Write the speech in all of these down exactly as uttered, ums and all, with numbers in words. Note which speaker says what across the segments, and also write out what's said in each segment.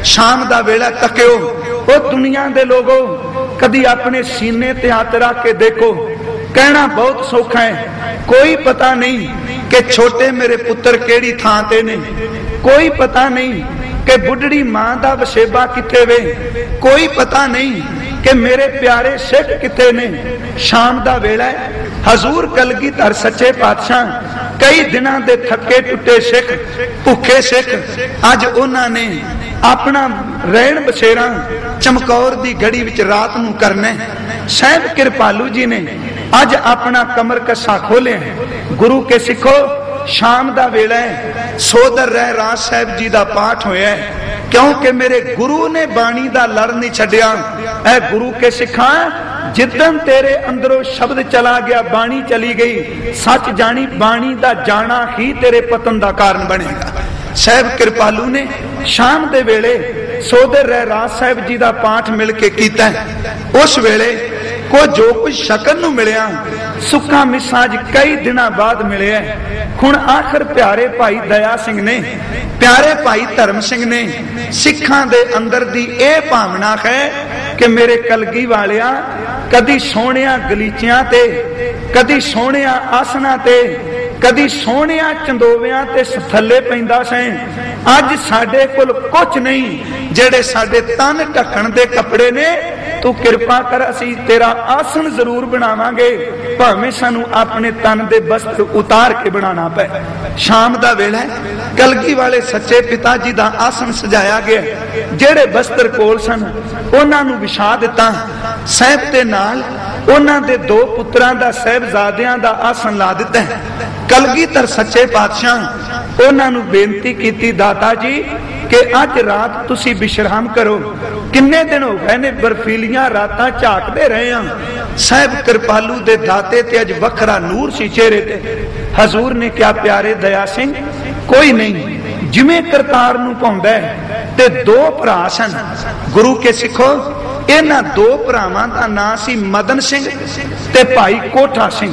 Speaker 1: शाम दा वेला तकियो। ओ दुनिया दे लोगो, कदी अपने सीने ते हाथ रख के देखो। कहना बहुत सौखा है, कोई पता नहीं कि छोटे मेरे पुत्र केड़ी थां ते ने, कोई पता नहीं कि बुढ़ड़ी मां दा वसेबा किथे वे, कोई पता नहीं कि मेरे प्यारे सिख किथे ने। शाम दा वेला है, हजूर कलगीधर सच्चे पातशाह कई दिनों दे थके टुटे सिख, भुखे सिख, अज उन्होंने अपना रहन बसेरा चमकौर दी गड़ी विच रात नूं करना। साहिब कृपालू जी ने अज अपना कमर कसा खोले। गुरु के सिखो, शाम दा वेला है, सोदर रह राज साहिब जी दा पाठ होया है, क्योंकि मेरे गुरु ने बाणी दा लड़ नहीं छड्या। ऐ गुरु के सिखा, जिदन तेरे अंदरों शब्द चला गया, बाणी चली गई, सच जानी बाणी दा जाना ही तेरे पतन दा कारण बनेगा। साहिब कृपालू ने शाम दे वेले सोदर रह राज साहिब जी दा पाठ मिल के कीता। उस वेले को जो कुछ शकन नूं मिलिया, सुखा मिसाज कई दिनों बाद मिले। हुण आखिर प्यारे भाई दया सिंह ने, प्यारे भाई धर्म सिंह ने सिखां दे अंदर दी ए भावना है कि मेरे कलगी वालिया, कदी सोहणिया गलीचियां ते, कदी सोहणिया आसना ते, कदी सोहणिया चंदोवियां ते थल्ले पैंदा सैं। अज साडे कोल कुछ नहीं, जेड़े साडे तन ढकण दे कपड़े ने, तू कृपा कर असी तेरा आसन जरूर बनावांगे, भावें सानू अपने तन दे वस्त्र उतार के बनाना पे। शाम दा वेला है, कलगी वाले सच्चे पिता जी दा आसन सजाया गया, जेड़े वस्त्र कोल सन उन्हां नू विछा दिता। साहिब दे नाल उन्हां दे दो पुत्रां दा साहिबजादियां दा आसन ला दिता। कलगीधर सच्चे पातशाह उन्हां नू बेनती कीती, दाता जी कि अज रात तुसी विश्राम करो। किन्ने दिन हो गए ने बर्फीलियां रातां झाकदे रहे हां। साहिब कृपालू दे दाते ते अज वखरा नूर सी चेहरे ते। हजूर ने क्या प्यारे दया सिंह, कोई नहीं, जिवें करतार नू पाउंदा है ते दो भरा सन। गुरु के सिखो, इन्हां दो भरावां दा नाम सी मदन सिंह ते भाई कोठा सिंह।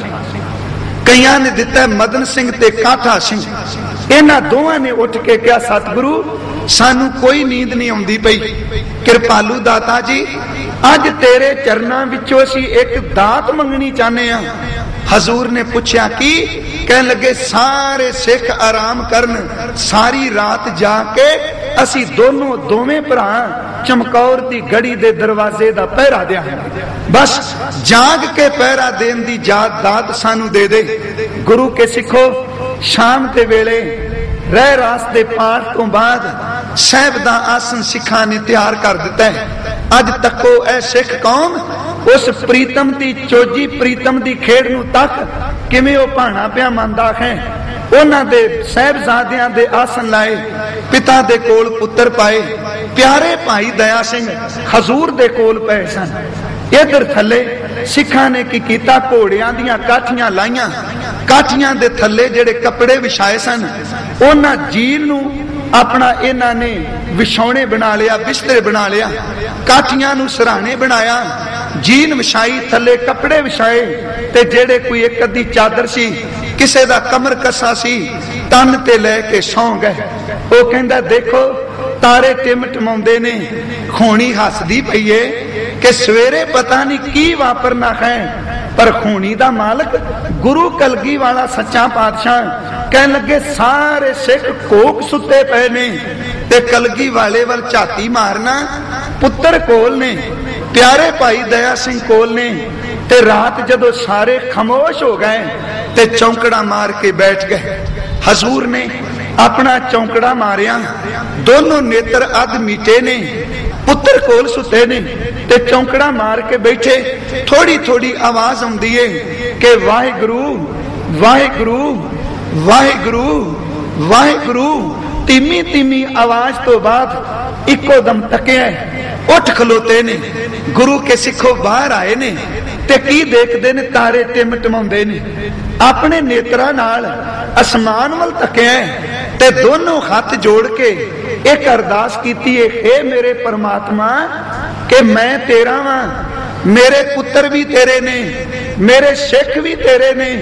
Speaker 1: कईयां ने दिता मदन सिंह ते काठा सिंह। इन्हां दोवां ने उठ के कहा, सतगुरु सानू कोई नींद नहीं आउंदी पई। कृपालू दाता जी, अज तेरे चरनां विचों असीं एक दात मंगनी चाहते हैं। हजूर ने पूछया की? कहने लगे, सारे सिख आराम करन, सारी रात जाके असी दोनों दोवें भरा चमकौर दी गड़ी दे दरवाजे दा पहरा देंगे। बस जाग के पहरा देन दी जात दात सानू दे दे। गुरु के सिखो, शाम के वेले रह रास दे पाठ तो बाद साहिब दा आसन सिखां ने तैयार कर दिता है। अज तको ऐ सिख कौम उस प्रीतम दी चोजी प्रीतम दी खेड़ नू तक किवें ओ भाणा पिया मंदा है। उन्हां दे साहिबजादियां दे आसन लाए, पिता दे कोल पुत्र पाए। प्यारे भाई दया सिंह हजूर दे कोल पए सन। इधर थले सिखां ने की कीता, घोड़ियां दियां काठियां लाइयां, काठियां दे थले जेड़े कपड़े विछाए सन, उन्हां जील नू अपना इन्हां ने विछौणे बना लिया, बिस्तर बना लिया, काठियां नू सराहने बनाया, जीन विछाई, थले कपड़े विछाए, ते जेड़े कोई एक अद्धी चादर सी, किसे दा कमर कसा सी, तन ते लैके सौ गए। वो कहंदा, देखो तारे टिमटमाउंदे ने, खूनी हसदी पई है कि सवेरे पता नहीं की वापरना है। पर खूनी दा मालक गुरु कलगी वाला सच्चा पातशाह कहने लगे, सारे सिख कोक सुते पे ने, ते कलगी वाले वाल झाती मारना। पुत्र कोल ने, प्यारे भाई दया सिंह कोल ने, ते रात जदों सारे खामोश हो गए ते चौंकड़ा मार के बैठ गए। हजूर ने अपना चौंकड़ा मारिया, दोनों नेत्र अध मीटे ने, पुत्र कोल सुते ने, ते चौंकड़ा मार के बैठे। थोड़ी थोड़ी आवाज आउंदी है कि वाहिगुरु वाहिगुरु वाहिगुरु वाहिगुरु। तीमी तीमी आवाज तो बाद इको दम तकिया, उठ खलोते ने। गुरु के सिखो बाहर आए ने ते की देखते ने, तारे टिमटमाउंदे ने। अपने नेत्रा नाल आसमान वल तकिया ते दोनों हाथ जोड़ के एक अरदास कीती है, हे मेरे परमात्मा कि मैं तेरा वां, मेरे पुत्र भी तेरे ने, मेरे सिख भी तेरे ने,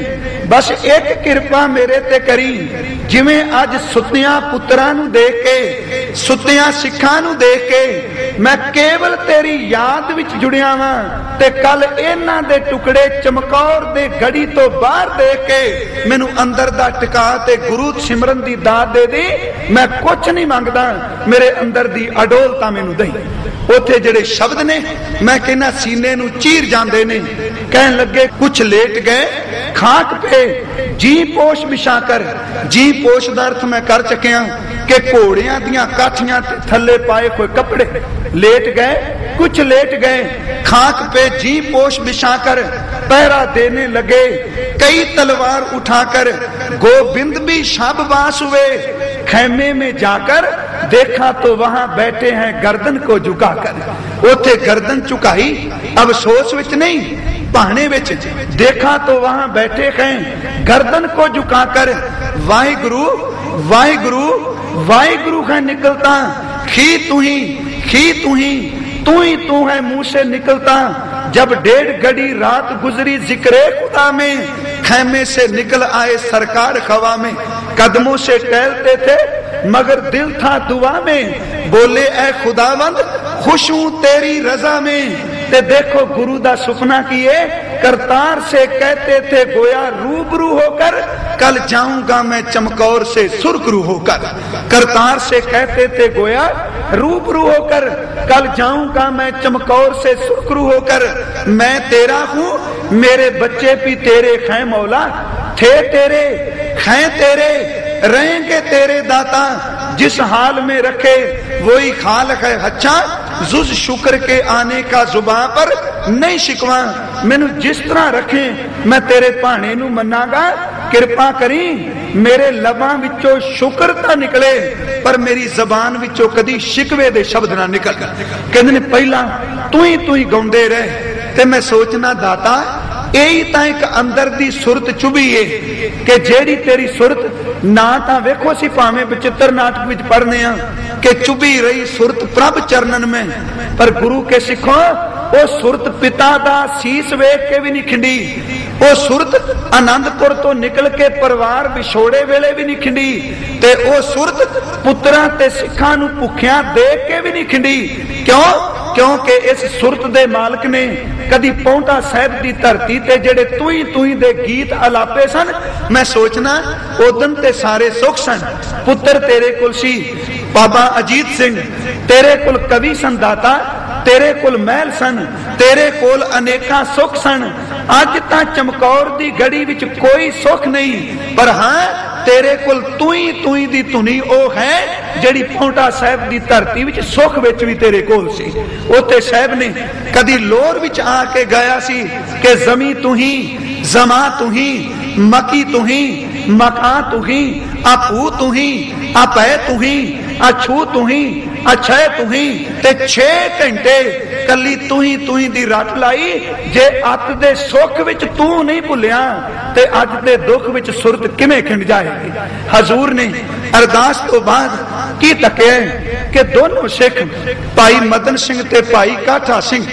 Speaker 1: बस एक किरपा मेरे ते करी, जिवें अज सुत्तियां पुत्रां नूं देख के, सुत्तियां सिखां नूं देख के मैं केवल तेरी याद विच जुड़िया वां, ते कल इन्हां दे टुकड़े चमकौर दे गड़ी तो बाहर देख के मैनू अंदर दा टिका ते गुरु सिमरन दी दात दे दी। मैं कुछ नहीं मंगदा, मेरे अंदर दी अडोलता मैनू दई। उथे जेड़े शब्द ने मैं कहना सीने नू चीर जांदे ने। कहन लगे कुछ लेट गए खाक पे जी पोश बिछा कर। जी पोश दा अर्थ मैं कर चुकिया कि घोड़ियां दियां काठियां ते थल्ले पाए कोई कपड़े। लेट गए कुछ लेट गए खाक पे जी पोश बिछा कर पहरा देने लगे। कई तलवार उठाकर गोविंद भी शाबबास हुए। खैमे में जाकर देखा तो वहां बैठे हैं गर्दन को झुकाकर। उथे गर्दन झुकाई अफसोस विच नहीं बहाने विच। देखा तो वहां बैठे हैं गर्दन को झुकाकर। वाहिगुरु वाहिगुरु वाहिगुरु है निकलता। खी तू ही खी तू ही तू ही तू है मुंह से निकलता। जब डेढ़ घड़ी रात गुजरी जिक्रे खुदा में, खैमे से निकल आए सरकार खवा में। कदमों से टहलते थे मगर दिल था दुआ में। बोले ऐ खुदावंद खुश हूं तेरी रजा में। ते देखो गुरु दा सुपना किए करतार से कहते थे गोया रूबरू होकर। कल जाऊंगा मैं चमकौर से सुरखरू होकर। करतार से कहते थे गोया रूबरू होकर। कल जाऊंगा मैं चमकौर से सुरखरू होकर। मैं तेरा हूं मेरे बच्चे भी तेरे खै मौला। थे तेरे खै तेरे रहेंगे तेरे दाता। जिस हाल में रखे वही खालक है अच्छा। जुज शुक्र के आने का जुबान पर नहीं शिकवा। मैनू जिस तरह रखे मैं तेरे भाने नू मनागा। कृपा करी मेरे लबां विचों शुक्र तां निकले पर मेरी जबान विचों कदी शिकवे दे शब्द ना निकल। कहंदे ने पहला तू ही तू ही गाउंदे रहे ते मैं सोचना दाता यही तां एक अंदर दी सुरत चुभी है कि जेड़ी तेरी सुरत ना तां वेखो असीं भावें बचित्र नाटक विच पढ़ने आ कि चुभी रही सुरत प्रभ चरणन में। पर गुरु के सिखो वो सुरत पिता दा सीस वेख के भी नहीं खिंडी। वो सुरत आनंदपुर तो निकल के परिवार विछोड़े वेले भी नहीं खिंडी। ते वो सुरत पुत्रां ते सिखां नूं भुखियां देख के भी नहीं खिंडी। क्यों? क्योंकि इस सुरत दे मालक ने कदी पौंटा साहिब दी धरती ते जेड़े तुई तुई दे गीत अलापे सन। मैं सोचना उदन ते सारे सुख सन। पुत्र तेरे कुल सी बाबा अजीत सिंह, तेरे कुल कवि सन दाता, तेरे कुल महल सन, तेरे कोल अनेका सुख सन। अज तां चमकौर दी गड़ी विच कोई सुख नहीं पर हां तेरे कुल तुई तुई दी धुनी ओ है जेड़ी पौंटा साहिब दी धरती विच सुख विच भी तेरे कोल सी। उथे साहिब ने कदी लोर विच आके गाया सी कि जमी तू ही जमा तू ही मकी तू ही मका तू ही आपू तू ही अपै तू ही अछू तू ही अछय तू ही। ते छे घंटे कली तू ही तू ही दी रट लाई। जे अत दे सुख विच तू नहीं भुलिया ते अज दे दुख विच सुरत किवें खिंड जाएगी। हजूर ने अरदास तो बाद की तकिया कि दोनों सिख भाई मदन सिंह ते भाई काठा सिंह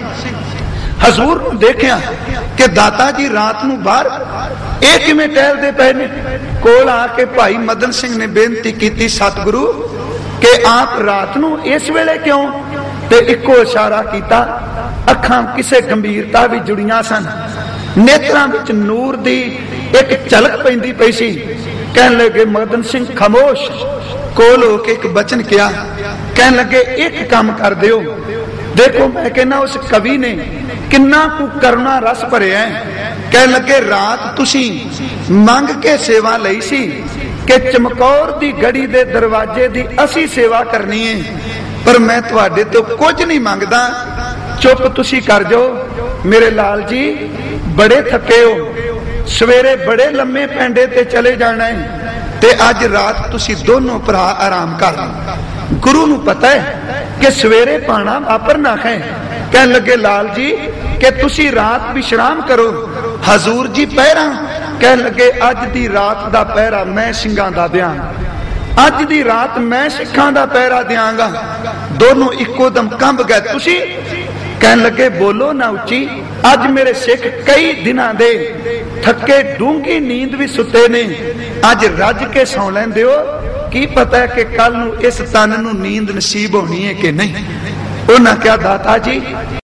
Speaker 1: हजूर नूं देखिया कि दाता जी रात नूं बाहर ये किवें टहलदे पए ने। कोल आके भाई मदन सिंह ने बेनती की सतगुरु कि आप रात नूं इस वेले क्यों? ते इको इशारा किया। अखां किसे गंभीरता भी जुड़ियां सन। नेत्रां विच नूर दी एक झलक पैंदी पई सी। कहन लगे मदन सिंह खामोश। कोल होके एक बचन किया। कहन लगे एक काम कर दियो। देखो मैं कहना उस कवि ने किन्ना कु करुणा रस भरिया है। कह लगे रात तुसी मंग के सेवा लई सी कि चमकौर दी गड़ी दे दरवाजे दी असी सेवा करनी है पर मैं तुहाडे तो कुछ नहीं मंगदा। चुप तुसी कर जाओ। मेरे लाल जी बड़े थके हो, सवेरे बड़े लम्मे पैंडे ते चले जाना है ते अज रात तुसी दोनों भरा आराम कर लो। गुरु नूं पता है कि सवेरे पाना वापरना है। कह लगे लाल जी कि तुसी रात विश्राम करो। हजूर जी पहरा। कह लगे अज दी रात दा पहरा मैं सिंघां दा दियांगा। अज दी रात मैं सिखां दा पहरा दियांगा। दोनों इको दम कंब गए। तुसी कह लगे बोलो ना उची। अज मेरे सिख कई दिनां दे थके डूंगी नींद भी सुते ने, अज रज के सौ लैंदे हो, की पता है कि कल नू इस तन नू नींद नसीब होनी है कि नहीं। उन्हें क्या दाता जी